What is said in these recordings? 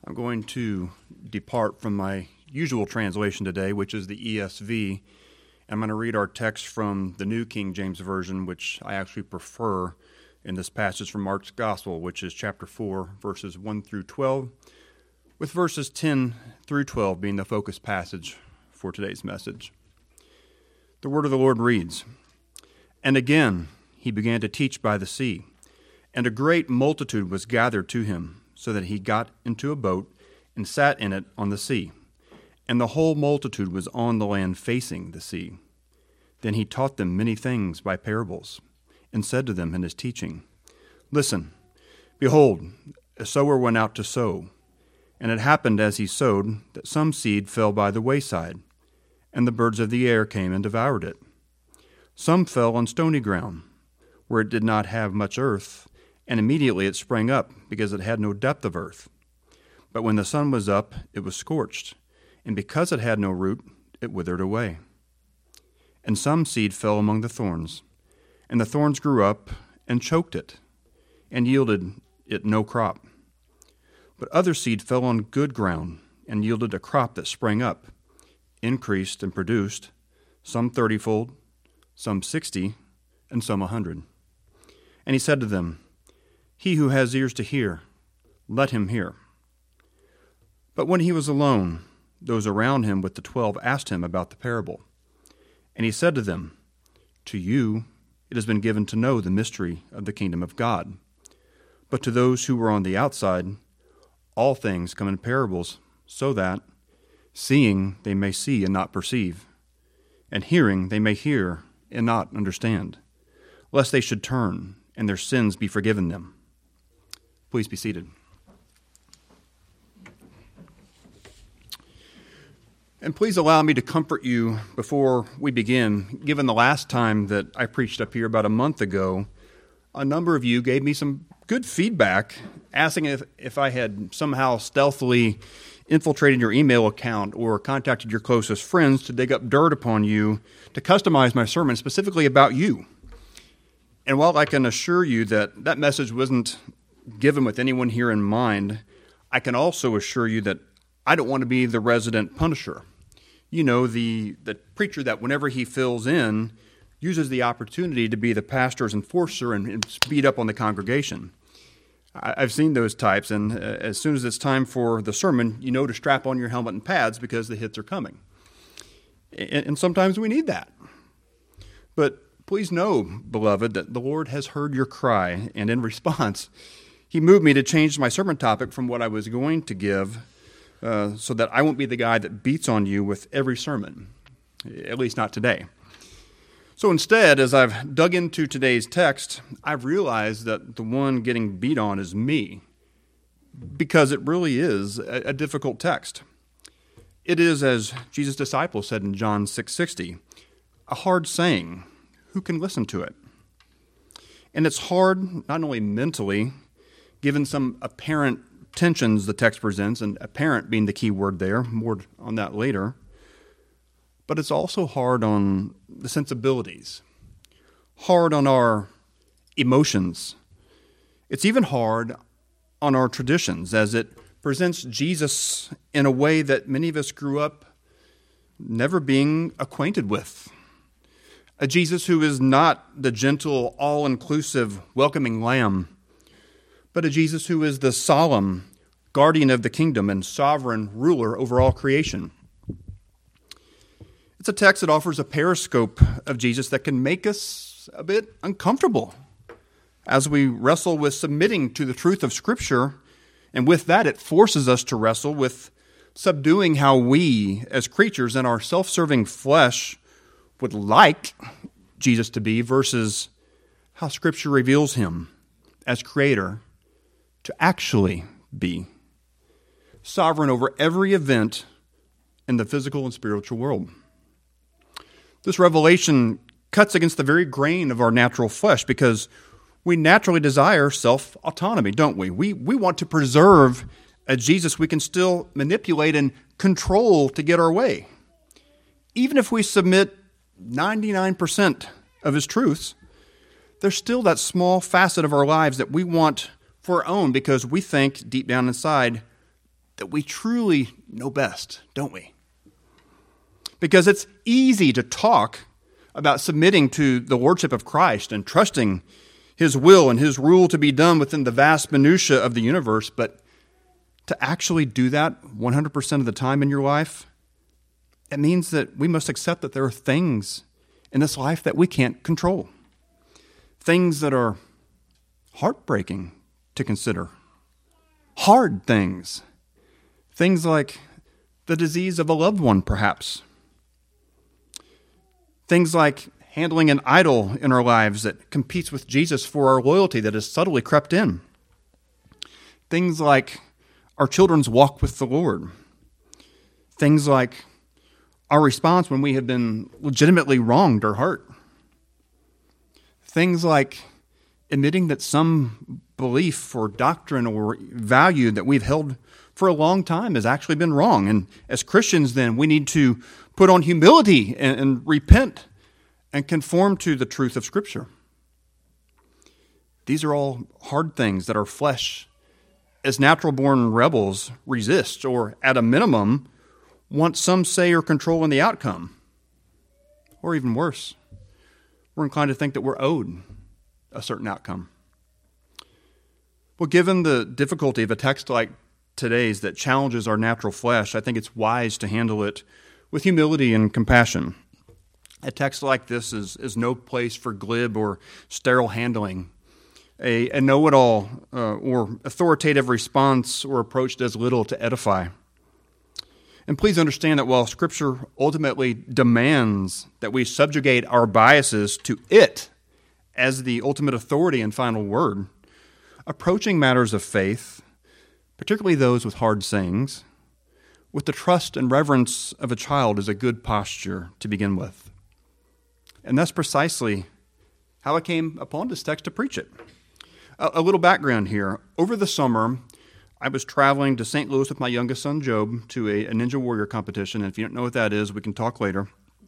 I'm going to depart from my usual translation today, which is the ESV. I'm going to read our text from the New King James Version, which I actually prefer in this passage from Mark's Gospel, which is chapter 4, verses 1 through 12, with verses 10 through 12 being the focus passage for today's message. The word of the Lord reads, "And again he began to teach by the sea, and a great multitude was gathered to him, so that he got into a boat and sat in it on the sea. And the whole multitude was on the land facing the sea. Then he taught them many things by parables, and said to them in his teaching, 'Listen, behold, a sower went out to sow. And it happened as he sowed that some seed fell by the wayside, and the birds of the air came and devoured it. Some fell on stony ground, where it did not have much earth, and immediately it sprang up, because it had no depth of earth. But when the sun was up, it was scorched, and because it had no root, it withered away. And some seed fell among the thorns, and the thorns grew up and choked it, and yielded it no crop. But other seed fell on good ground, and yielded a crop that sprang up, increased and produced, some 30-fold, some 60, and some 100. And he said to them, 'He who has ears to hear, let him hear.' But when he was alone, those around him with the 12 asked him about the parable. And he said to them, 'To you it has been given to know the mystery of the kingdom of God. But to those who were on the outside, all things come in parables, so that, seeing they may see and not perceive, and hearing they may hear and not understand, lest they should turn and their sins be forgiven them.'" Please be seated. And please allow me to comfort you before we begin. Given the last time that I preached up here about a month ago, a number of you gave me some good feedback, asking if I had somehow stealthily infiltrated your email account or contacted your closest friends to dig up dirt upon you to customize my sermon specifically about you. And while I can assure you that that message wasn't given with anyone here in mind, I can also assure you that I don't want to be the resident punisher. You know, the preacher that whenever he fills in, uses the opportunity to be the pastor's enforcer and speed up on the congregation. I've seen those types, and as soon as it's time for the sermon, you know to strap on your helmet and pads because the hits are coming. And sometimes we need that. But please know, beloved, that the Lord has heard your cry, and in response, He moved me to change my sermon topic from what I was going to give so that I won't be the guy that beats on you with every sermon, at least not today. So instead, as I've dug into today's text, I've realized that the one getting beat on is me, because it really is a difficult text. It is, as Jesus' disciples said in John 6:60, a hard saying. Who can listen to it? And it's hard not only mentally, given some apparent tensions the text presents, and apparent being the key word there, more on that later, but it's also hard on the sensibilities, hard on our emotions. It's even hard on our traditions, as it presents Jesus in a way that many of us grew up never being acquainted with. A Jesus who is not the gentle, all-inclusive, welcoming lamb, but a Jesus who is the solemn guardian of the kingdom and sovereign ruler over all creation. It's a text that offers a periscope of Jesus that can make us a bit uncomfortable as we wrestle with submitting to the truth of Scripture, and with that it forces us to wrestle with subduing how we, as creatures in our self-serving flesh, would like Jesus to be versus how Scripture reveals Him as Creator to actually be, sovereign over every event in the physical and spiritual world. This revelation cuts against the very grain of our natural flesh because we naturally desire self-autonomy, don't we? We want to preserve a Jesus we can still manipulate and control to get our way. Even if we submit 99% of His truths, there's still that small facet of our lives that we want for our own because we think deep down inside that we truly know best, don't we? Because it's easy to talk about submitting to the lordship of Christ and trusting his will and his rule to be done within the vast minutiae of the universe, but to actually do that 100% of the time in your life, it means that we must accept that there are things in this life that we can't control. Things that are heartbreaking to consider. Hard things. Things like the disease of a loved one, perhaps. Things like handling an idol in our lives that competes with Jesus for our loyalty that has subtly crept in. Things like our children's walk with the Lord. Things like our response when we have been legitimately wronged or hurt. Things like admitting that some belief or doctrine or value that we've held for a long time has actually been wrong. And as Christians, then, we need to put on humility and repent and conform to the truth of Scripture. These are all hard things that our flesh, as natural-born rebels, resist, or at a minimum, want some say or control in the outcome. Or even worse, we're inclined to think that we're owed a certain outcome. Well, given the difficulty of a text like today's that challenges our natural flesh, I think it's wise to handle it with humility and compassion. A text like this is no place for glib or sterile handling. A know-it-all or authoritative response or approach does little to edify. And please understand that while Scripture ultimately demands that we subjugate our biases to it as the ultimate authority and final word, approaching matters of faith, particularly those with hard sayings, with the trust and reverence of a child is a good posture to begin with. And that's precisely how I came upon this text to preach it. A little background here. Over the summer, I was traveling to St. Louis with my youngest son, Job, to a Ninja Warrior competition. And if you don't know what that is, we can talk later.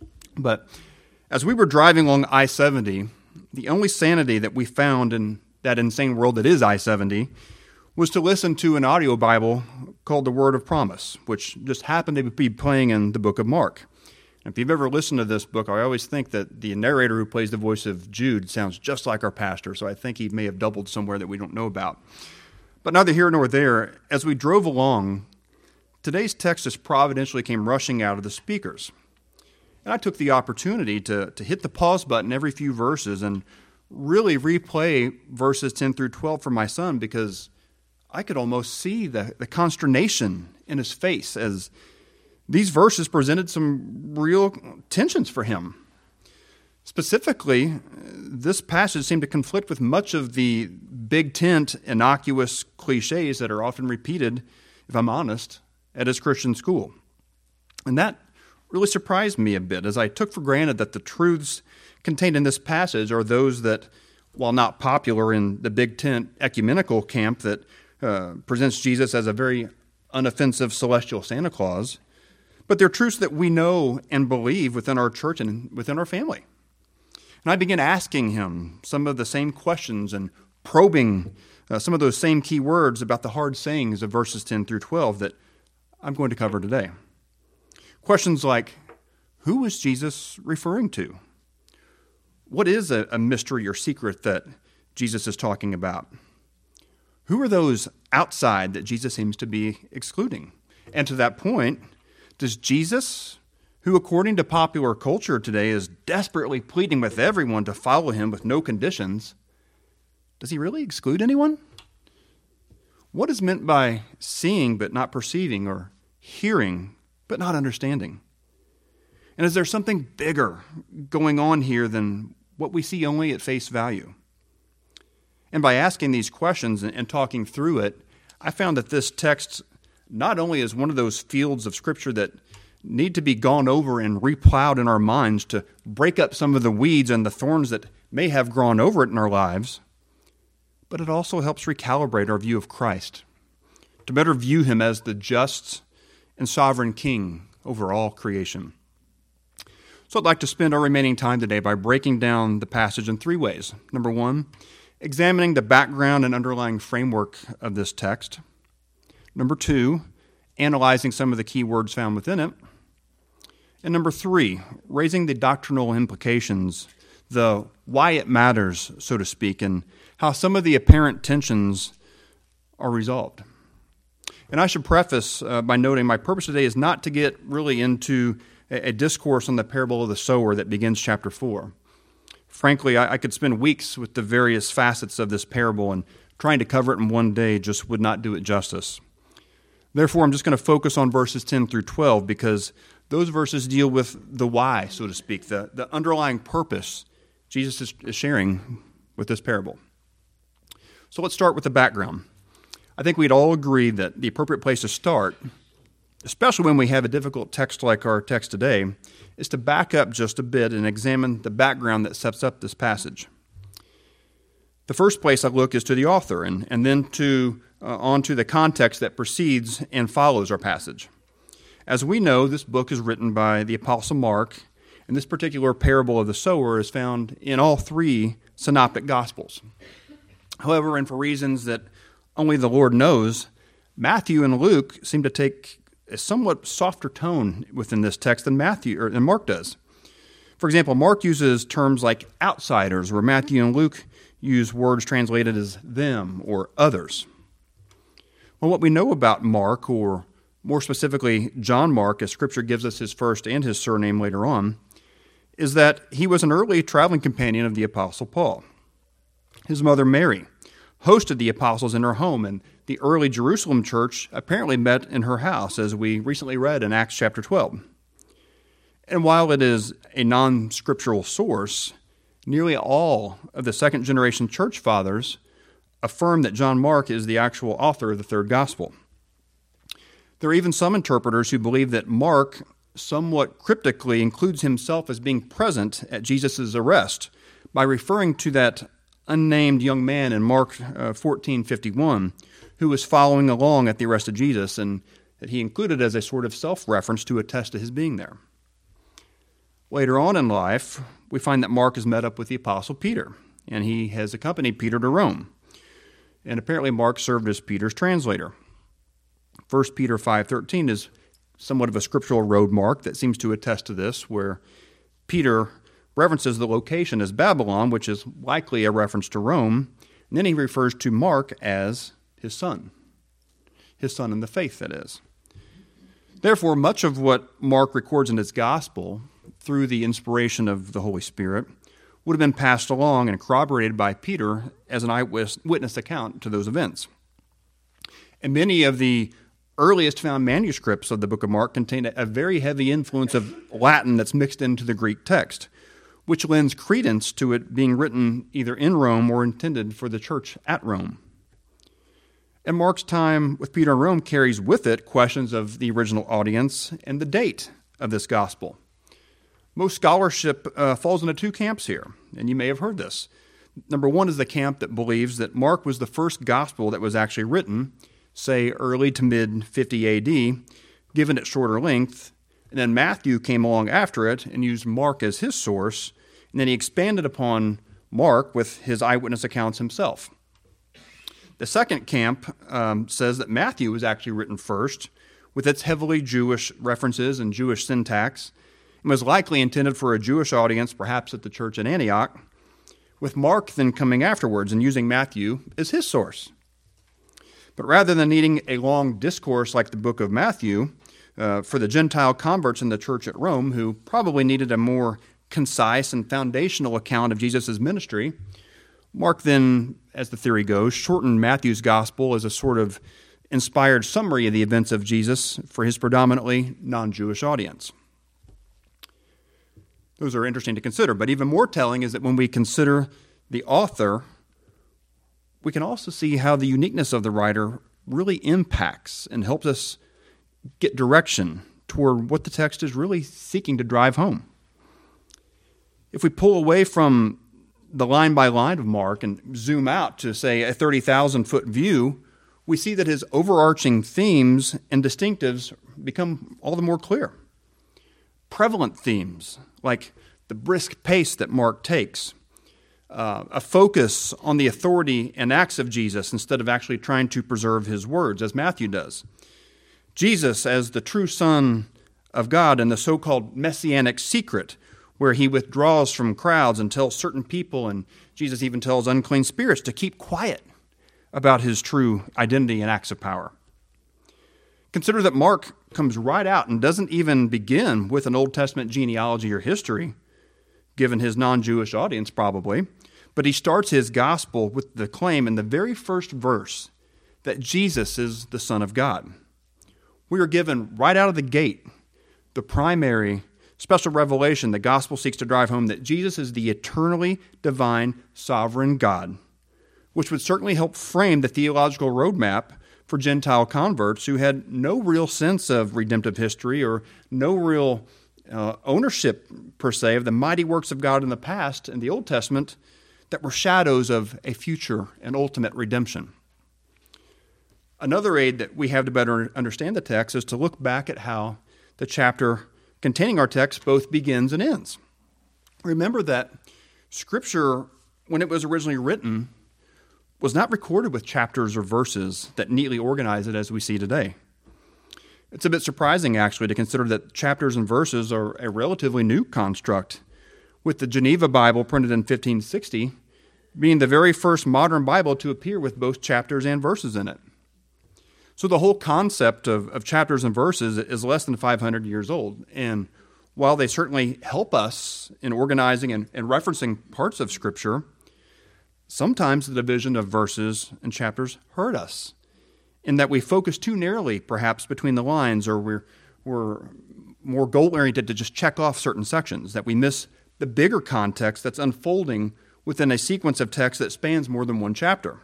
But as we were driving along I-70, the only sanity that we found in that insane world that is I-70 was to listen to an audio Bible called The Word of Promise, which just happened to be playing in the book of Mark. And if you've ever listened to this book, I always think that the narrator who plays the voice of Jude sounds just like our pastor, so I think he may have doubled somewhere that we don't know about. But neither here nor there, as we drove along, today's text just providentially came rushing out of the speakers. And I took the opportunity to hit the pause button every few verses and really replay verses 10 through 12 for my son, because I could almost see the consternation in his face as these verses presented some real tensions for him. Specifically, this passage seemed to conflict with much of the big tent, innocuous cliches that are often repeated, if I'm honest, at his Christian school. And that really surprised me a bit, as I took for granted that the truths contained in this passage are those that, while not popular in the big tent ecumenical camp that presents Jesus as a very unoffensive celestial Santa Claus, but they're truths that we know and believe within our church and within our family. And I began asking him some of the same questions and probing some of those same key words about the hard sayings of verses 10 through 12 that I'm going to cover today. Questions like, who was Jesus referring to? What is a mystery or secret that Jesus is talking about? Who are those outside that Jesus seems to be excluding? And to that point, does Jesus, who according to popular culture today is desperately pleading with everyone to follow him with no conditions, does he really exclude anyone? What is meant by seeing but not perceiving, or hearing but not understanding? And is there something bigger going on here than what we see only at face value? And by asking these questions and talking through it, I found that this text not only is one of those fields of Scripture that need to be gone over and replowed in our minds to break up some of the weeds and the thorns that may have grown over it in our lives, but it also helps recalibrate our view of Christ, to better view him as the just and sovereign King over all creation. So I'd like to spend our remaining time today by breaking down the passage in three ways. Number one, examining the background and underlying framework of this text. Number two, analyzing some of the key words found within it. And number 3, raising the doctrinal implications, the why it matters, so to speak, and how some of the apparent tensions are resolved. And I should preface by noting my purpose today is not to get really into a discourse on the parable of the sower that begins chapter 4. Frankly, I could spend weeks with the various facets of this parable, and trying to cover it in one day just would not do it justice. Therefore, I'm just going to focus on verses 10 through 12 because those verses deal with the why, so to speak, the underlying purpose Jesus is sharing with this parable. So let's start with the background. I think we'd all agree that the appropriate place to start, especially when we have a difficult text like our text today, is to back up just a bit and examine the background that sets up this passage. The first place I look is to the author, and then onto the context that precedes and follows our passage. As we know, this book is written by the Apostle Mark, and this particular parable of the sower is found in all 3 synoptic Gospels. However, and for reasons that only the Lord knows, Matthew and Luke seem to take a somewhat softer tone within this text than Mark does. For example, Mark uses terms like outsiders, where Matthew and Luke use words translated as them or others. Well, what we know about Mark, or more specifically John Mark, as Scripture gives us his first and his surname later on, is that he was an early traveling companion of the Apostle Paul. His mother Mary hosted the apostles in her home, and the early Jerusalem church apparently met in her house, as we recently read in Acts chapter 12. And while it is a non-scriptural source, nearly all of the second-generation church fathers affirm that John Mark is the actual author of the third gospel. There are even some interpreters who believe that Mark somewhat cryptically includes himself as being present at Jesus' arrest by referring to that unnamed young man in Mark 14:51 who was following along at the arrest of Jesus, and that he included as a sort of self-reference to attest to his being there. Later on in life, we find that Mark has met up with the Apostle Peter, and he has accompanied Peter to Rome. And apparently Mark served as Peter's translator. 1 Peter 5:13 is somewhat of a scriptural road mark that seems to attest to this, where Peter references the location as Babylon, which is likely a reference to Rome, and then he refers to Mark as his son in the faith, that is. Therefore, much of what Mark records in his gospel, through the inspiration of the Holy Spirit, would have been passed along and corroborated by Peter as an eyewitness account to those events. And many of the earliest found manuscripts of the book of Mark contain a very heavy influence of Latin that's mixed into the Greek text, which lends credence to it being written either in Rome or intended for the church at Rome. And Mark's time with Peter in Rome carries with it questions of the original audience and the date of this gospel. Most scholarship falls into 2 camps here, and you may have heard this. Number 1 is the camp that believes that Mark was the first gospel that was actually written, say early to mid-50 AD, given its shorter length, and then Matthew came along after it and used Mark as his source, and then he expanded upon Mark with his eyewitness accounts himself. The second camp says that Matthew was actually written first, with its heavily Jewish references and Jewish syntax, and was likely intended for a Jewish audience, perhaps at the church in Antioch, with Mark then coming afterwards and using Matthew as his source. But rather than needing a long discourse like the book of Matthew for the Gentile converts in the church at Rome, who probably needed a more concise and foundational account of Jesus' ministry, Mark then, as the theory goes, shortened Matthew's gospel as a sort of inspired summary of the events of Jesus for his predominantly non-Jewish audience. Those are interesting to consider, but even more telling is that when we consider the author, we can also see how the uniqueness of the writer really impacts and helps us get direction toward what the text is really seeking to drive home. If we pull away from the line by line of Mark and zoom out to, say, a 30,000-foot view, we see that his overarching themes and distinctives become all the more clear. Prevalent themes like the brisk pace that Mark takes, a focus on the authority and acts of Jesus instead of actually trying to preserve his words, as Matthew does. Jesus as the true Son of God and the so-called messianic secret, where he withdraws from crowds and tells certain people, and Jesus even tells unclean spirits to keep quiet about his true identity and acts of power. Consider that Mark comes right out and doesn't even begin with an Old Testament genealogy or history, given his non-Jewish audience probably, but he starts his gospel with the claim in the very first verse that Jesus is the Son of God. We are given right out of the gate the primary special revelation the gospel seeks to drive home, that Jesus is the eternally divine sovereign God, which would certainly help frame the theological roadmap for Gentile converts who had no real sense of redemptive history or no real ownership, per se, of the mighty works of God in the past in the Old Testament that were shadows of a future and ultimate redemption. Another aid that we have to better understand the text is to look back at how the chapter containing our text both begins and ends. Remember that Scripture, when it was originally written, was not recorded with chapters or verses that neatly organize it as we see today. It's a bit surprising, actually, to consider that chapters and verses are a relatively new construct, with the Geneva Bible printed in 1560 being the very first modern Bible to appear with both chapters and verses in it. So the whole concept of chapters and verses is less than 500 years old, and while they certainly help us in organizing and referencing parts of Scripture, sometimes the division of verses and chapters hurt us, in that we focus too narrowly, perhaps, between the lines, or we're more goal-oriented to just check off certain sections, that we miss the bigger context that's unfolding within a sequence of text that spans more than one chapter.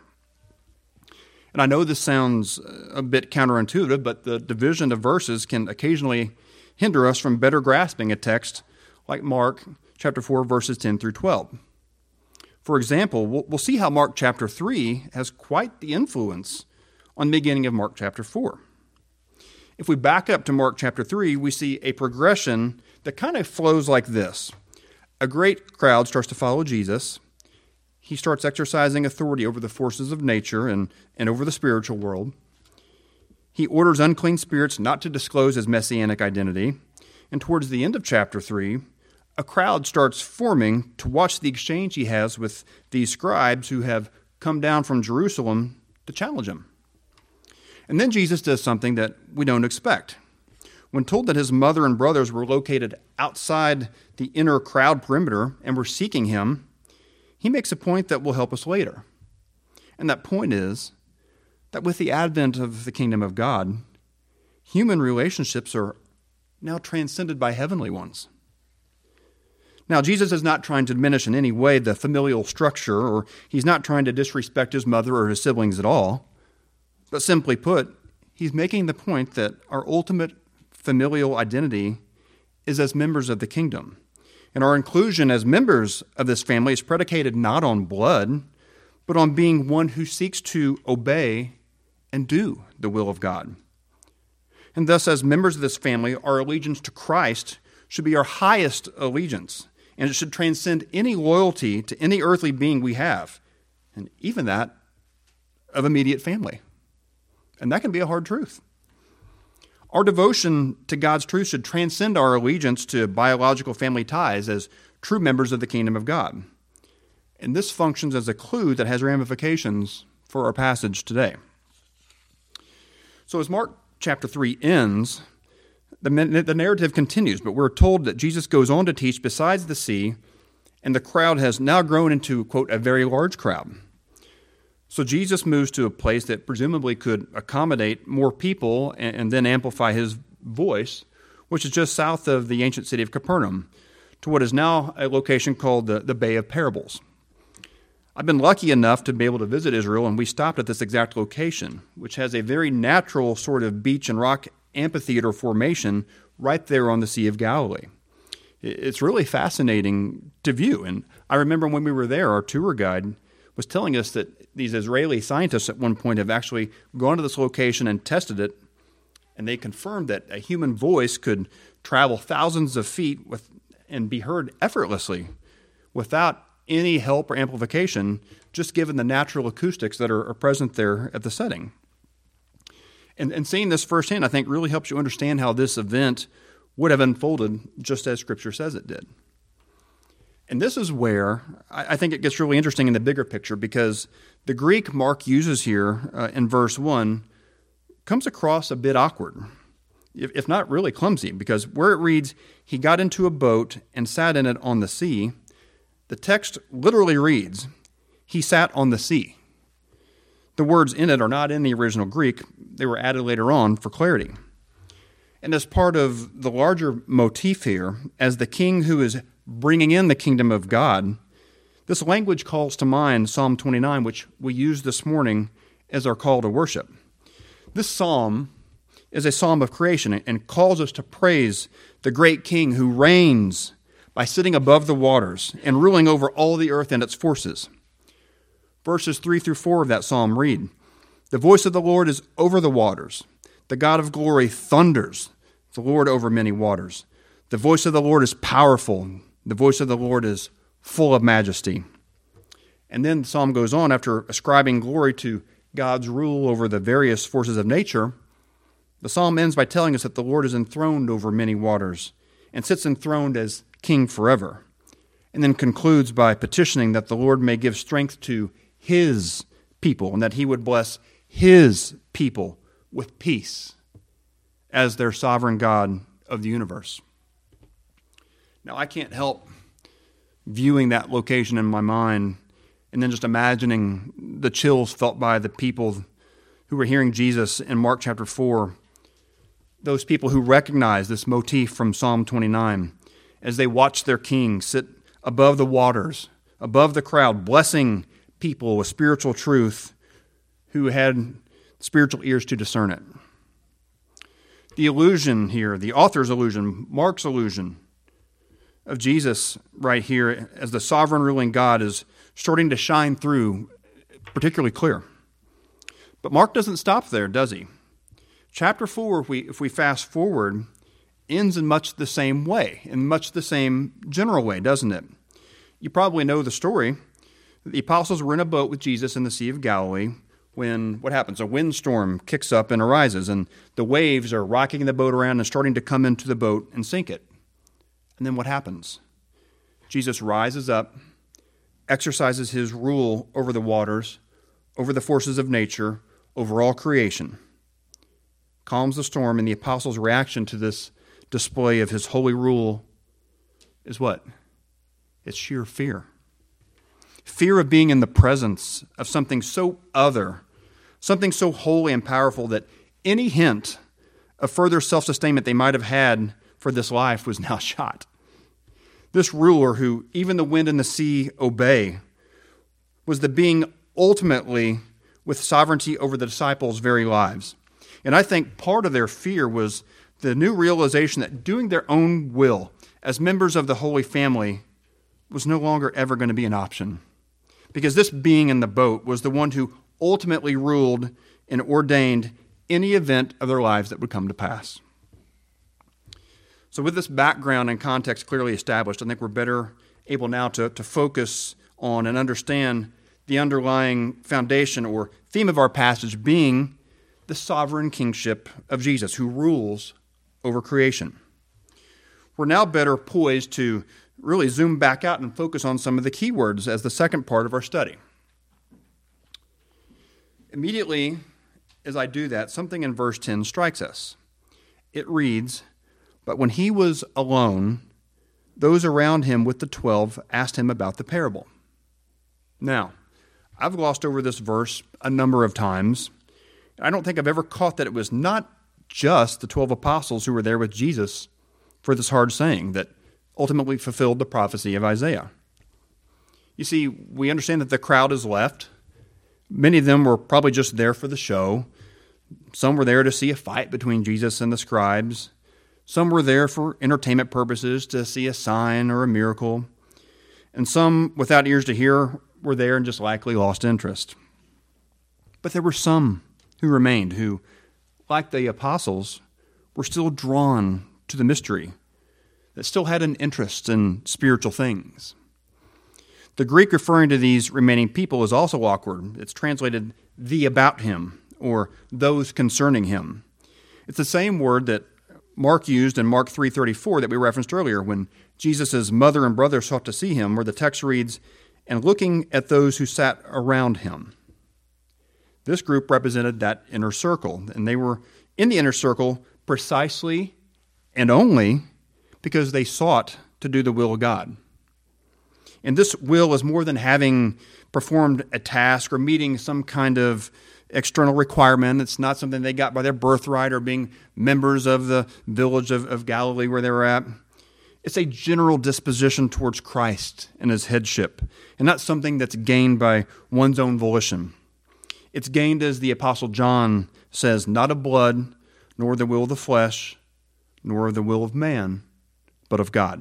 And I know this sounds a bit counterintuitive, but the division of verses can occasionally hinder us from better grasping a text like Mark chapter 4, verses 10 through 12. For example, we'll see how Mark chapter 3 has quite the influence on the beginning of Mark chapter 4. If we back up to Mark chapter 3, we see a progression that kind of flows like this. A great crowd starts to follow Jesus. He starts exercising authority over the forces of nature and over the spiritual world. He orders unclean spirits not to disclose his messianic identity. And towards the end of chapter 3, a crowd starts forming to watch the exchange he has with these scribes who have come down from Jerusalem to challenge him. And then Jesus does something that we don't expect. When told that his mother and brothers were located outside the inner crowd perimeter and were seeking him, he makes a point that will help us later. And that point is that with the advent of the kingdom of God, human relationships are now transcended by heavenly ones. Now, Jesus is not trying to diminish in any way the familial structure, or he's not trying to disrespect his mother or his siblings at all. But simply put, he's making the point that our ultimate familial identity is as members of the kingdom. And our inclusion as members of this family is predicated not on blood, but on being one who seeks to obey and do the will of God. And thus, as members of this family, our allegiance to Christ should be our highest allegiance, and it should transcend any loyalty to any earthly being we have, and even that of immediate family. And that can be a hard truth. Our devotion to God's truth should transcend our allegiance to biological family ties as true members of the kingdom of God. And this functions as a clue that has ramifications for our passage today. So as Mark chapter 3 ends, the narrative continues, but we're told that Jesus goes on to teach besides the sea, and the crowd has now grown into, quote, a very large crowd. So Jesus moves to a place that presumably could accommodate more people and then amplify his voice, which is just south of the ancient city of Capernaum, to what is now a location called the Bay of Parables. I've been lucky enough to be able to visit Israel, and we stopped at this exact location, which has a very natural sort of beach and rock amphitheater formation right there on the Sea of Galilee. It's really fascinating to view, and I remember when we were there, our tour guide was telling us that these Israeli scientists at one point have actually gone to this location and tested it, and they confirmed that a human voice could travel thousands of feet and be heard effortlessly without any help or amplification, just given the natural acoustics that are present there at the setting. And seeing this firsthand, I think, really helps you understand how this event would have unfolded just as Scripture says it did. And this is where I think it gets really interesting in the bigger picture, because the Greek Mark uses here in verse 1 comes across a bit awkward, if not really clumsy, because where it reads, he got into a boat and sat in it on the sea, the text literally reads, he sat on the sea. The words in it are not in the original Greek. They were added later on for clarity. And as part of the larger motif here, as the king who is bringing in the kingdom of God, this language calls to mind Psalm 29, which we used this morning as our call to worship. This psalm is a psalm of creation and calls us to praise the great king who reigns by sitting above the waters and ruling over all the earth and its forces. Verses 3 through 4 of that psalm read, the voice of the Lord is over the waters. The God of glory thunders, the Lord over many waters. The voice of the Lord is powerful. The voice of the Lord is full of majesty. And then the psalm goes on, after ascribing glory to God's rule over the various forces of nature, the psalm ends by telling us that the Lord is enthroned over many waters and sits enthroned as king forever, and then concludes by petitioning that the Lord may give strength to his people and that he would bless his people with peace as their sovereign God of the universe. Now, I can't help viewing that location in my mind and then just imagining the chills felt by the people who were hearing Jesus in Mark chapter 4, those people who recognize this motif from Psalm 29 as they watch their king sit above the waters, above the crowd, blessing people with spiritual truth who had spiritual ears to discern it. The illusion here, the author's illusion, Mark's illusion of Jesus right here as the sovereign ruling God is starting to shine through particularly clear. But Mark doesn't stop there, does he? Chapter 4, if we fast forward, ends in much the same way, in much the same general way, doesn't it? You probably know the story. The apostles were in a boat with Jesus in the Sea of Galilee when, what happens? A windstorm kicks up and arises, and the waves are rocking the boat around and starting to come into the boat and sink it. And then what happens? Jesus rises up, exercises his rule over the waters, over the forces of nature, over all creation, calms the storm, and the apostles' reaction to this display of his holy rule is what? It's sheer fear. Fear of being in the presence of something so other, something so holy and powerful that any hint of further self-sustainment they might have had for this life was now shot. This ruler, who even the wind and the sea obey, was the being ultimately with sovereignty over the disciples' very lives. And I think part of their fear was the new realization that doing their own will as members of the Holy Family was no longer ever going to be an option. Because this being in the boat was the one who ultimately ruled and ordained any event of their lives that would come to pass. So with this background and context clearly established, I think we're better able now to focus on and understand the underlying foundation or theme of our passage being the sovereign kingship of Jesus, who rules over creation. We're now better poised to really zoom back out and focus on some of the key words as the second part of our study. Immediately, as I do that, something in verse 10 strikes us. It reads, "But when he was alone, those around him with the 12 asked him about the parable." Now, I've glossed over this verse a number of times. I don't think I've ever caught that it was not just the 12 apostles who were there with Jesus for this hard saying that ultimately fulfilled the prophecy of Isaiah. You see, we understand that the crowd is left. Many of them were probably just there for the show. Some were there to see a fight between Jesus and the scribes. Some were there for entertainment purposes to see a sign or a miracle. And some, without ears to hear, were there and just likely lost interest. But there were some who remained who, like the apostles, were still drawn to the mystery, that still had an interest in spiritual things. The Greek referring to these remaining people is also awkward. It's translated "the about him" or those concerning him. It's the same word that Mark used in Mark 3:34 that we referenced earlier when Jesus' mother and brother sought to see him, where the text reads, "And looking at those who sat around him." This group represented that inner circle, and they were in the inner circle precisely and only because they sought to do the will of God. And this will is more than having performed a task or meeting some kind of external requirement. It's not something they got by their birthright or being members of the village of Galilee where they were at. It's a general disposition towards Christ and his headship, and not something that's gained by one's own volition. It's gained, as the Apostle John says, not of blood, nor the will of the flesh, nor of the will of man, but of God.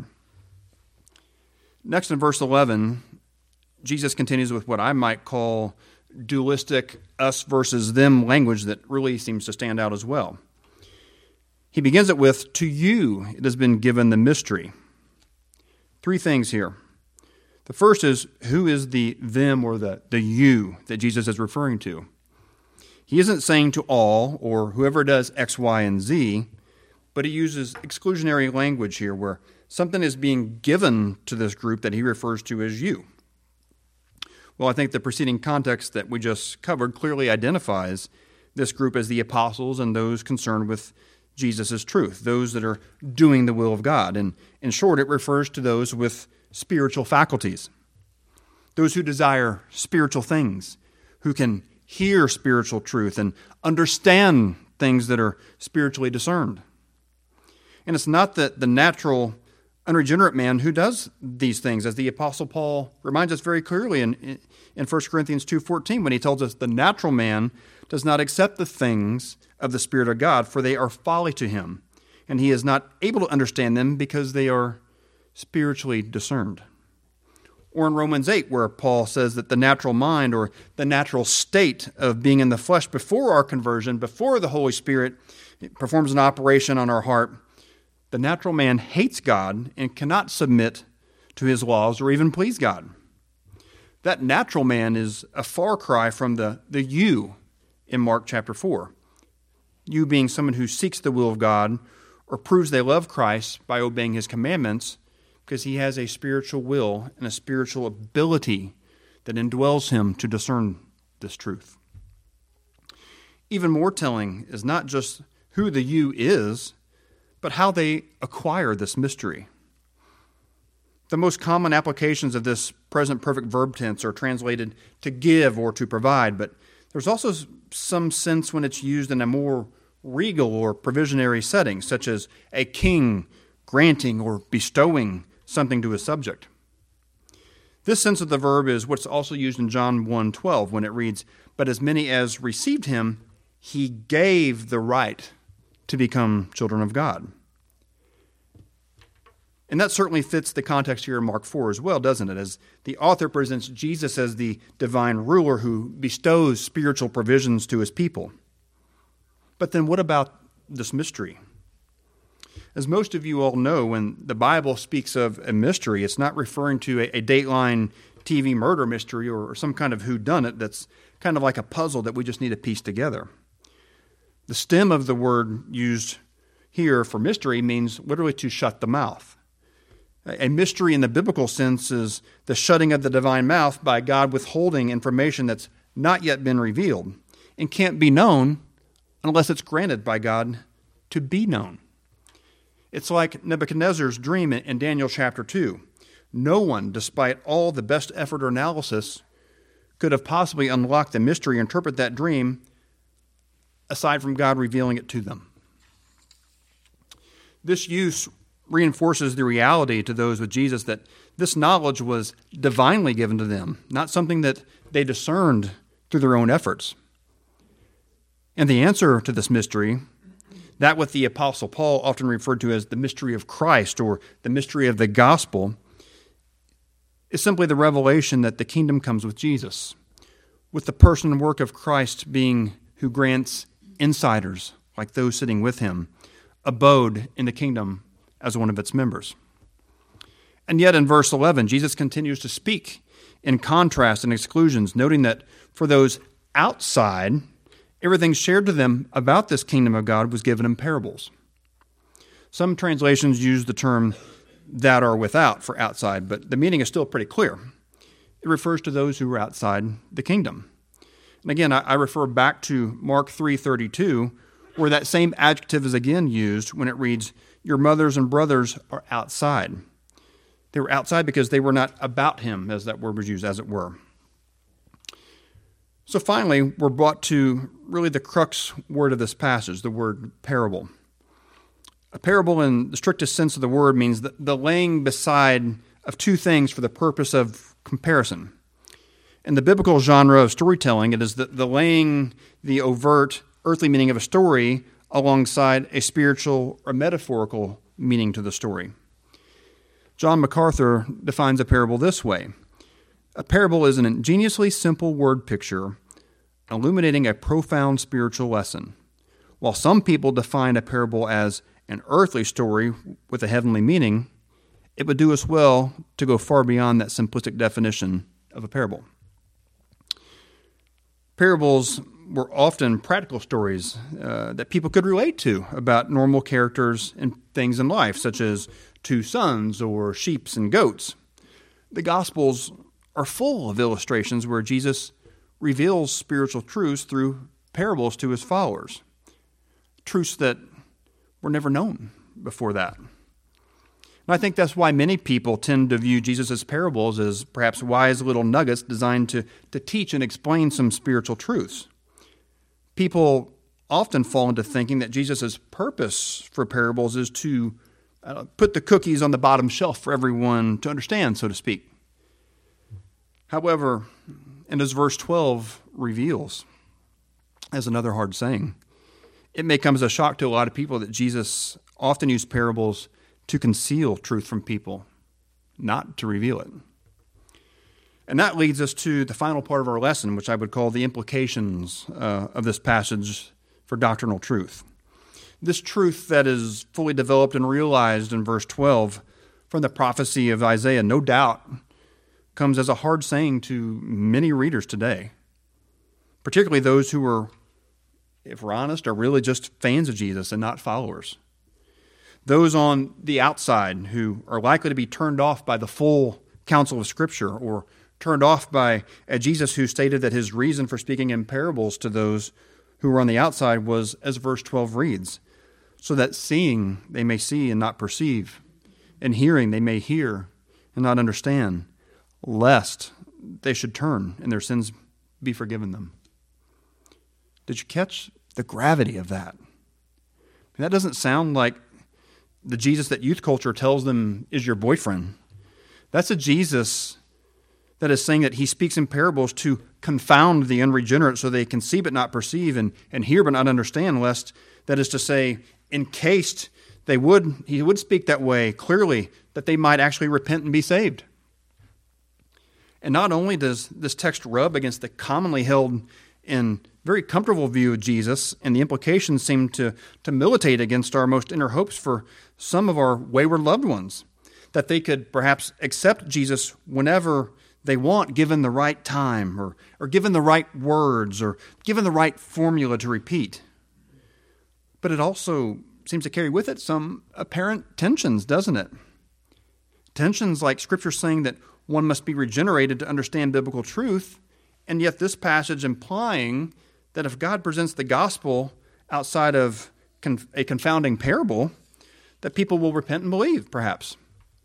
Next in verse 11, Jesus continues with what I might call dualistic us versus them language that really seems to stand out as well. He begins it with, "To you it has been given the mystery." Three things here. The first is, who is the them or the you that Jesus is referring to? He isn't saying to all or whoever does X, Y, and Z, but he uses exclusionary language here where something is being given to this group that he refers to as you. Well, I think the preceding context that we just covered clearly identifies this group as the apostles and those concerned with Jesus' truth, those that are doing the will of God. And in short, it refers to those with spiritual faculties, those who desire spiritual things, who can hear spiritual truth and understand things that are spiritually discerned. And it's not that the natural unregenerate man who does these things, as the Apostle Paul reminds us very clearly in 1 Corinthians 2:14, when he tells us the natural man does not accept the things of the Spirit of God, for they are folly to him, and he is not able to understand them because they are spiritually discerned. Or in Romans 8, where Paul says that the natural mind, or the natural state of being in the flesh before our conversion, before the Holy Spirit performs an operation on our heart, the natural man hates God and cannot submit to his laws or even please God. That natural man is a far cry from the you in Mark chapter 4. You being someone who seeks the will of God or proves they love Christ by obeying his commandments because he has a spiritual will and a spiritual ability that indwells him to discern this truth. Even more telling is not just who the you is, but how they acquire this mystery. The most common applications of this present perfect verb tense are translated to give or to provide, but there's also some sense when it's used in a more regal or provisionary setting, such as a king granting or bestowing something to his subject. This sense of the verb is what's also used in John 1:12 when it reads, "But as many as received him, he gave the right to become children of God." And that certainly fits the context here in Mark 4 as well, doesn't it? As the author presents Jesus as the divine ruler who bestows spiritual provisions to his people. But then what about this mystery? As most of you all know, when the Bible speaks of a mystery, it's not referring to a Dateline TV murder mystery or some kind of whodunit that's kind of like a puzzle that we just need to piece together. The stem of the word used here for mystery means literally to shut the mouth. A mystery in the biblical sense is the shutting of the divine mouth by God withholding information that's not yet been revealed and can't be known unless it's granted by God to be known. It's like Nebuchadnezzar's dream in Daniel chapter 2. No one, despite all the best effort or analysis, could have possibly unlocked the mystery or interpret that dream aside from God revealing it to them. This use reinforces the reality to those with Jesus that this knowledge was divinely given to them, not something that they discerned through their own efforts. And the answer to this mystery, that what the Apostle Paul often referred to as the mystery of Christ or the mystery of the gospel, is simply the revelation that the kingdom comes with Jesus, with the person and work of Christ being who grants insiders, like those sitting with him, abode in the kingdom as one of its members. And yet in verse 11, Jesus continues to speak in contrast and exclusions, noting that for those outside, everything shared to them about this kingdom of God was given in parables. Some translations use the term that are without for outside, but the meaning is still pretty clear. It refers to those who are outside the kingdom. And again, I refer back to Mark 3:32, where that same adjective is again used when it reads, "Your mothers and brothers are outside." They were outside because they were not about him, as that word was used, as it were. So finally, we're brought to really the crux word of this passage, the word parable. A parable in the strictest sense of the word means the laying beside of two things for the purpose of comparison. In the biblical genre of storytelling, it is the laying the overt earthly meaning of a story alongside a spiritual or metaphorical meaning to the story. John MacArthur defines a parable this way. A parable is an ingeniously simple word picture illuminating a profound spiritual lesson. While some people define a parable as an earthly story with a heavenly meaning, it would do us well to go far beyond that simplistic definition of a parable. Parables were often practical stories that people could relate to about normal characters and things in life, such as two sons or sheep and goats. The Gospels are full of illustrations where Jesus reveals spiritual truths through parables to his followers, truths that were never known before that. And I think that's why many people tend to view Jesus' parables as perhaps wise little nuggets designed to teach and explain some spiritual truths. People often fall into thinking that Jesus' purpose for parables is to put the cookies on the bottom shelf for everyone to understand, so to speak. However, and as verse 12 reveals, as another hard saying, it may come as a shock to a lot of people that Jesus often used parables to conceal truth from people, not to reveal it. And that leads us to the final part of our lesson, which I would call the implications of this passage for doctrinal truth. This truth that is fully developed and realized in verse 12 from the prophecy of Isaiah, no doubt, comes as a hard saying to many readers today, particularly those who are, if we're honest, are really just fans of Jesus and not followers. Those on the outside who are likely to be turned off by the full counsel of Scripture or turned off by a Jesus who stated that his reason for speaking in parables to those who were on the outside was, as verse 12 reads, so that seeing they may see and not perceive, and hearing they may hear and not understand, lest they should turn and their sins be forgiven them. Did you catch the gravity of that? That doesn't sound like the Jesus that youth culture tells them is your boyfriend. That's a Jesus that is saying that he speaks in parables to confound the unregenerate so they can see but not perceive and hear but not understand, lest, that is to say, in case he would speak that way clearly, that they might actually repent and be saved. And not only does this text rub against the commonly held and very comfortable view of Jesus, and the implications seem to militate against our most inner hopes for some of our wayward loved ones, that they could perhaps accept Jesus whenever they want, given the right time, or given the right words, or given the right formula to repeat. But it also seems to carry with it some apparent tensions, doesn't it? Tensions like Scripture saying that one must be regenerated to understand biblical truth, and yet this passage implying that if God presents the gospel outside of a confounding parable, that people will repent and believe, perhaps.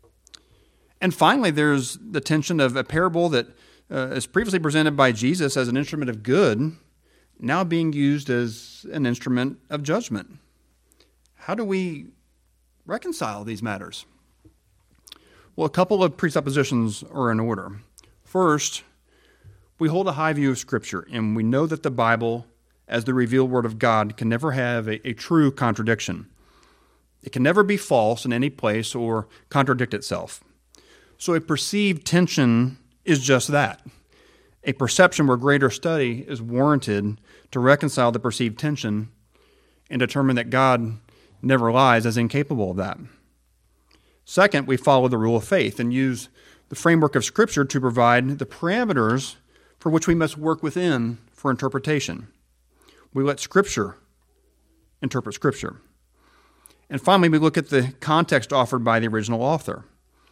And finally, there's the tension of a parable that is previously presented by Jesus as an instrument of good, now being used as an instrument of judgment. How do we reconcile these matters? Well, a couple of presuppositions are in order. First, we hold a high view of Scripture, and we know that the Bible, as the revealed Word of God, can never have a true contradiction. It can never be false in any place or contradict itself. So a perceived tension is just that, a perception where greater study is warranted to reconcile the perceived tension and determine that God never lies as incapable of that. Second, we follow the rule of faith and use the framework of Scripture to provide the parameters for which we must work within for interpretation. We let Scripture interpret Scripture. And finally, we look at the context offered by the original author.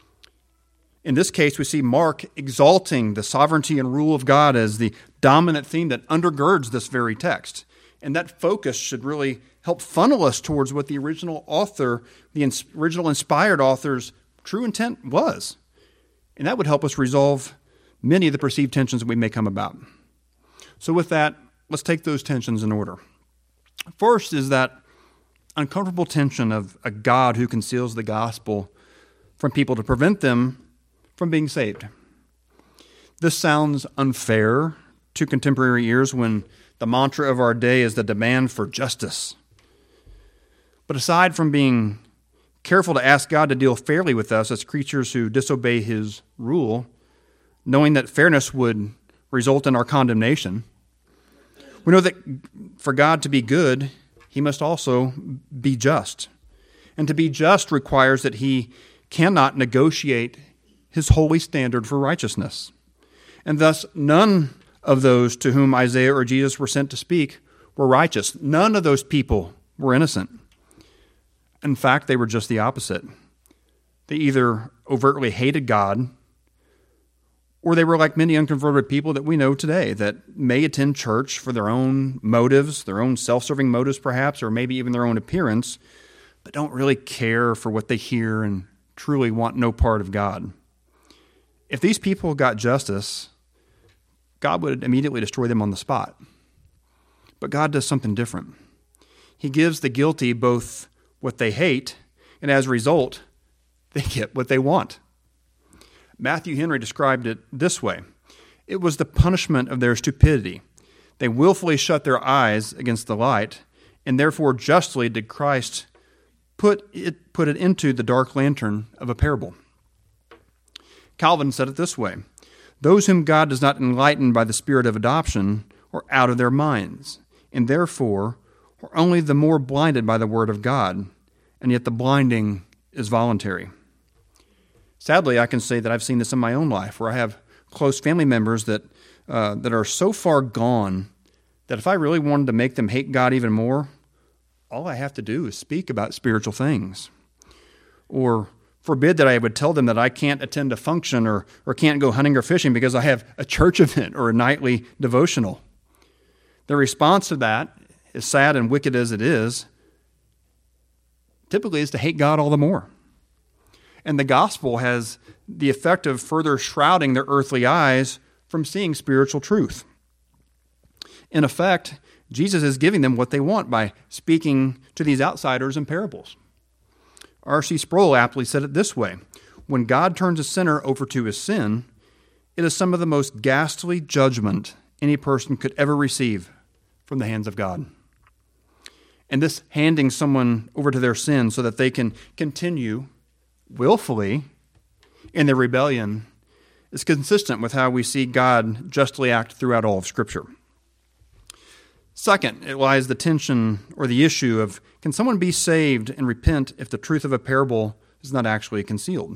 In this case, we see Mark exalting the sovereignty and rule of God as the dominant theme that undergirds this very text. And that focus should really help funnel us towards what the original author, the original inspired author's true intent was. And that would help us resolve many of the perceived tensions that we may come about. So with that, let's take those tensions in order. First is that uncomfortable tension of a God who conceals the gospel from people to prevent them from being saved. This sounds unfair to contemporary ears when the mantra of our day is the demand for justice. But aside from being careful to ask God to deal fairly with us as creatures who disobey His rule, knowing that fairness would result in our condemnation, we know that for God to be good, He must also be just. And to be just requires that He cannot negotiate His holy standard for righteousness. And thus, none of those to whom Isaiah or Jesus were sent to speak were righteous. None of those people were innocent. In fact, they were just the opposite. They either overtly hated God, or they were like many unconverted people that we know today that may attend church for their own motives, their own self-serving motives perhaps, or maybe even their own appearance, but don't really care for what they hear and truly want no part of God. If these people got justice, God would immediately destroy them on the spot. But God does something different. He gives the guilty both what they hate, and as a result, they get what they want. Matthew Henry described it this way: it was the punishment of their stupidity. They willfully shut their eyes against the light, and therefore justly did Christ put it into the dark lantern of a parable. Calvin said it this way: those whom God does not enlighten by the spirit of adoption are out of their minds, and therefore are only the more blinded by the word of God, and yet the blinding is voluntary. Sadly, I can say that I've seen this in my own life, where I have close family members that are so far gone that if I really wanted to make them hate God even more, all I have to do is speak about spiritual things. Or forbid that I would tell them that I can't attend a function or can't go hunting or fishing because I have a church event or a nightly devotional. The response to that, as sad and wicked as it is, typically is to hate God all the more. And the gospel has the effect of further shrouding their earthly eyes from seeing spiritual truth. In effect, Jesus is giving them what they want by speaking to these outsiders in parables. R.C. Sproul aptly said it this way: when God turns a sinner over to his sin, it is some of the most ghastly judgment any person could ever receive from the hands of God. And this handing someone over to their sin so that they can continue willfully in their rebellion is consistent with how we see God justly act throughout all of Scripture. Second, it lies the tension or the issue of, can someone be saved and repent if the truth of a parable is not actually concealed?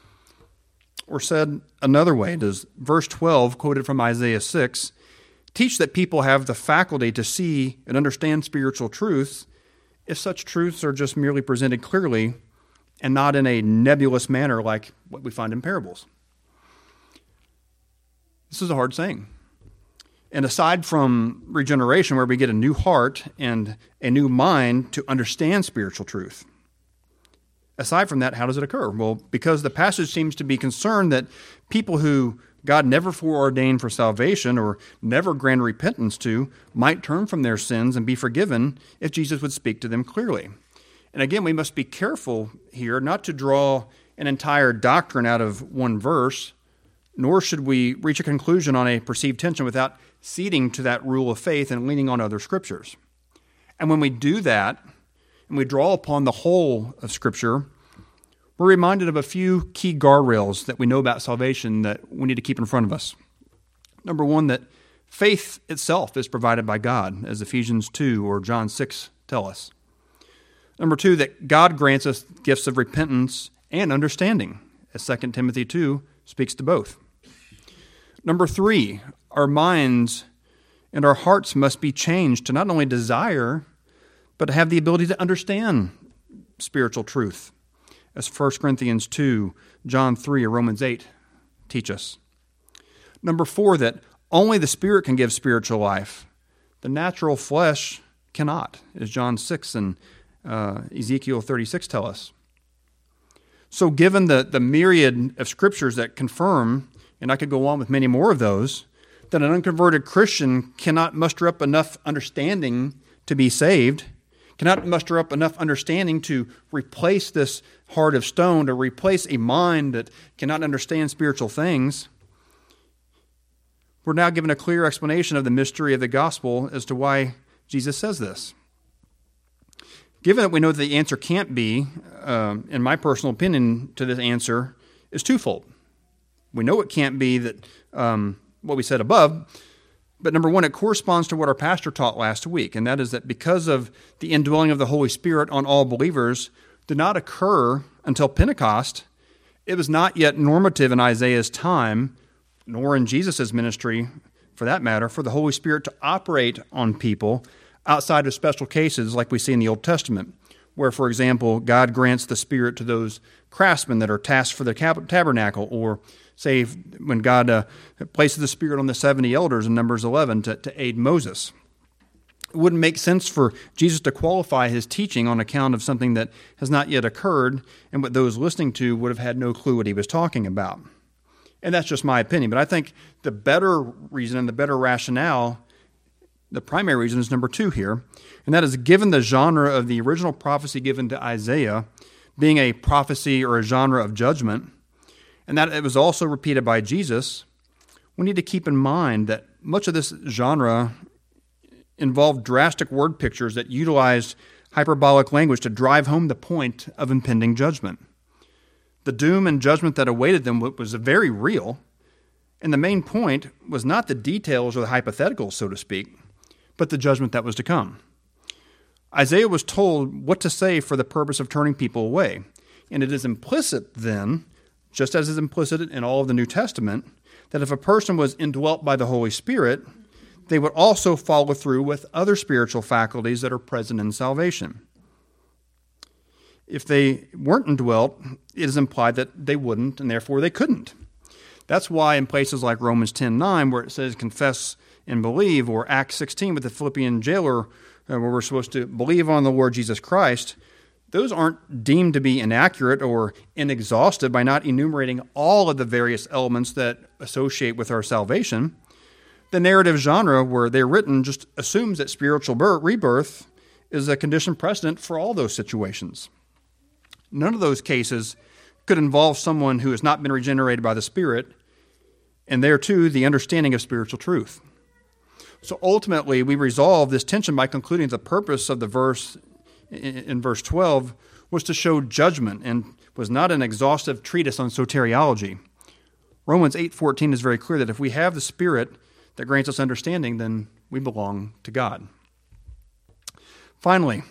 Or said another way, does verse 12, quoted from Isaiah 6, teach that people have the faculty to see and understand spiritual truths if such truths are just merely presented clearly and not in a nebulous manner like what we find in parables? This is a hard saying. And aside from regeneration, where we get a new heart and a new mind to understand spiritual truth, aside from that, how does it occur? Well, because the passage seems to be concerned that people who God never foreordained for salvation or never granted repentance to might turn from their sins and be forgiven if Jesus would speak to them clearly. And again, we must be careful here not to draw an entire doctrine out of one verse, nor should we reach a conclusion on a perceived tension without ceding to that rule of faith and leaning on other scriptures. And when we do that, and we draw upon the whole of Scripture, we're reminded of a few key guardrails that we know about salvation that we need to keep in front of us. Number one, that faith itself is provided by God, as Ephesians 2 or John 6 tell us. Number two, that God grants us gifts of repentance and understanding, as 2 Timothy 2 speaks to both. Number three, our minds And our hearts must be changed to not only desire, but to have the ability to understand spiritual truth, as 1 Corinthians 2, John 3, or Romans 8 teach us. Number 4, that only the Spirit can give spiritual life. The natural flesh cannot, as John 6 and Ezekiel 36 tell us. So given the myriad of scriptures that confirm, and I could go on with many more of those, that an unconverted Christian cannot muster up enough understanding to be saved, cannot muster up enough understanding to replace this heart of stone, to replace a mind that cannot understand spiritual things, we're now given a clear explanation of the mystery of the gospel as to why Jesus says this. Given that we know that the answer can't be, in my personal opinion to this answer, is twofold. We know it can't be that what we said above, but number one, it corresponds to what our pastor taught last week, and that is that because of the indwelling of the Holy Spirit on all believers did not occur until Pentecost, it was not yet normative in Isaiah's time, nor in Jesus' ministry, for that matter, for the Holy Spirit to operate on people outside of special cases like we see in the Old Testament, where, for example, God grants the Spirit to those craftsmen that are tasked for the tabernacle, or say when God places the Spirit on the 70 elders in Numbers 11 to aid Moses. It wouldn't make sense for Jesus to qualify his teaching on account of something that has not yet occurred and what those listening to would have had no clue what he was talking about. And that's just my opinion. But I think the better reason and the better rationale, the primary reason, is number 2 here, and that is given the genre of the original prophecy given to Isaiah being a prophecy or a genre of judgment, and that it was also repeated by Jesus, we need to keep in mind that much of this genre involved drastic word pictures that utilized hyperbolic language to drive home the point of impending judgment. The doom and judgment that awaited them was very real, and the main point was not the details or the hypotheticals, so to speak, but the judgment that was to come. Isaiah was told what to say for the purpose of turning people away, and it is implicit then, just as is implicit in all of the New Testament, that if a person was indwelt by the Holy Spirit, they would also follow through with other spiritual faculties that are present in salvation. If they weren't indwelt, it is implied that they wouldn't, and therefore they couldn't. That's why in places like Romans 10:9, where it says confess and believe, or Acts 16 with the Philippian jailer, where we're supposed to believe on the Lord Jesus Christ, those aren't deemed to be inaccurate or inexhaustive by not enumerating all of the various elements that associate with our salvation. The narrative genre where they're written just assumes that spiritual rebirth is a condition precedent for all those situations. None of those cases could involve someone who has not been regenerated by the Spirit, and there too the understanding of spiritual truth. So ultimately, we resolve this tension by concluding the purpose of the verse in verse 12 was to show judgment and was not an exhaustive treatise on soteriology. Romans 8:14 is very clear that if we have the Spirit that grants us understanding, then we belong to God. Finally,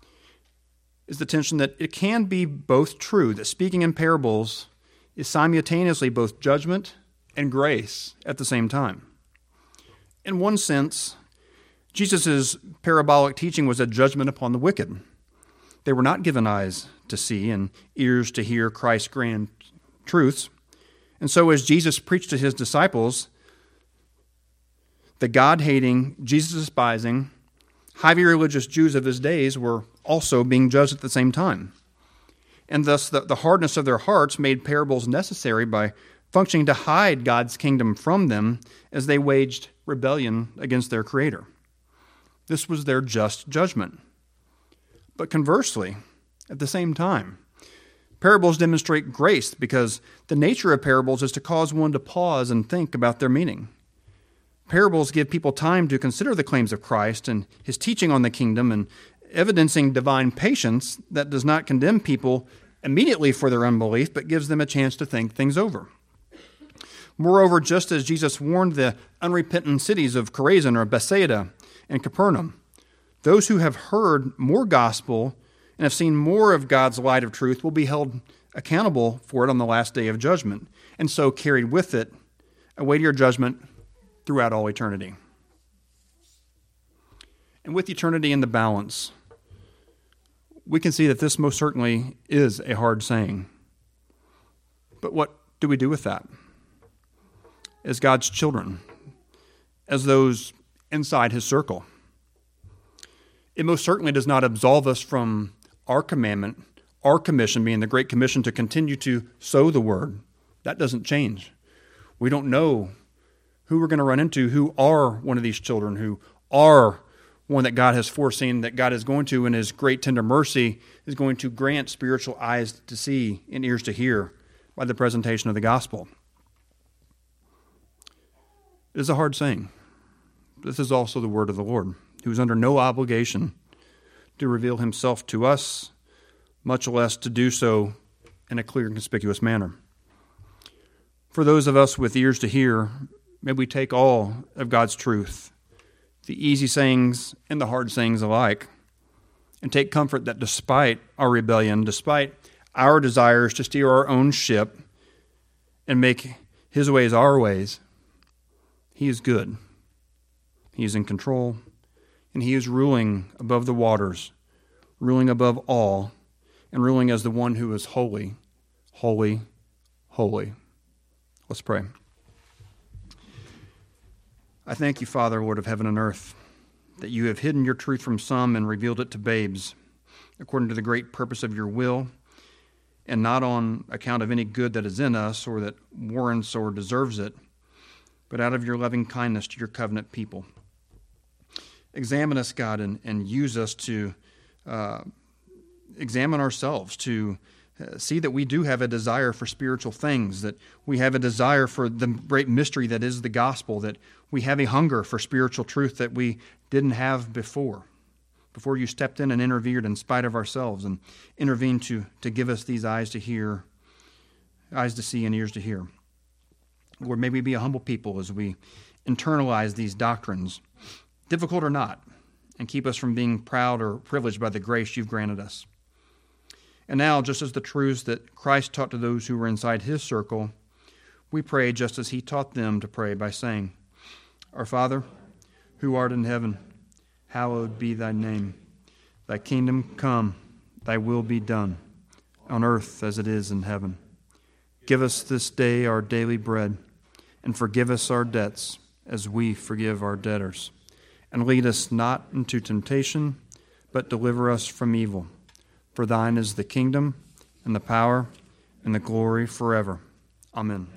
is the tension that it can be both true that speaking in parables is simultaneously both judgment and grace at the same time. In one sense, Jesus' parabolic teaching was a judgment upon the wicked. They were not given eyes to see and ears to hear Christ's grand truths. And so as Jesus preached to his disciples, the God-hating, Jesus-despising, highly religious Jews of his days were also being judged at the same time. And thus the hardness of their hearts made parables necessary by functioning to hide God's kingdom from them as they waged rebellion against their Creator. This was their just judgment. But conversely, at the same time, parables demonstrate grace because the nature of parables is to cause one to pause and think about their meaning. Parables give people time to consider the claims of Christ and his teaching on the kingdom, and evidencing divine patience that does not condemn people immediately for their unbelief, but gives them a chance to think things over. Moreover, just as Jesus warned the unrepentant cities of Chorazin or Bethsaida and Capernaum, those who have heard more gospel and have seen more of God's light of truth will be held accountable for it on the last day of judgment, and so carried with it a weightier judgment throughout all eternity. And with eternity in the balance, we can see that this most certainly is a hard saying. But what do we do with that? As God's children, as those inside his circle. It most certainly does not absolve us from our commandment, our commission being the Great Commission to continue to sow the word. That doesn't change. We don't know who we're going to run into, who are one of these children, who are one that God has foreseen, that God is going to, in his great tender mercy, is going to grant spiritual eyes to see and ears to hear by the presentation of the gospel. It is a hard saying. This is also the word of the Lord, who is under no obligation to reveal himself to us, much less to do so in a clear and conspicuous manner. For those of us with ears to hear, may we take all of God's truth, the easy sayings and the hard sayings alike, and take comfort that despite our rebellion, despite our desires to steer our own ship and make his ways our ways, he is good. He is in control, and he is ruling above the waters, ruling above all, and ruling as the one who is holy, holy, holy. Let's pray. I thank you, Father, Lord of heaven and earth, that you have hidden your truth from some and revealed it to babes, according to the great purpose of your will, and not on account of any good that is in us or that warrants or deserves it, but out of your loving kindness to your covenant people. Examine us, God, and use us to examine ourselves, to see that we do have a desire for spiritual things, that we have a desire for the great mystery that is the gospel, that we have a hunger for spiritual truth that we didn't have before you stepped in and intervened in spite of ourselves and intervened to give us these eyes to hear, eyes to see and ears to hear. Lord, may we be a humble people as we internalize these doctrines, difficult or not, and keep us from being proud or privileged by the grace you've granted us. And now, just as the truths that Christ taught to those who were inside his circle, we pray just as he taught them to pray by saying, Our Father, who art in heaven, hallowed be thy name. Thy kingdom come, thy will be done, on earth as it is in heaven. Give us this day our daily bread, and forgive us our debts as we forgive our debtors. And lead us not into temptation, but deliver us from evil. For thine is the kingdom, and the power, and the glory forever. Amen.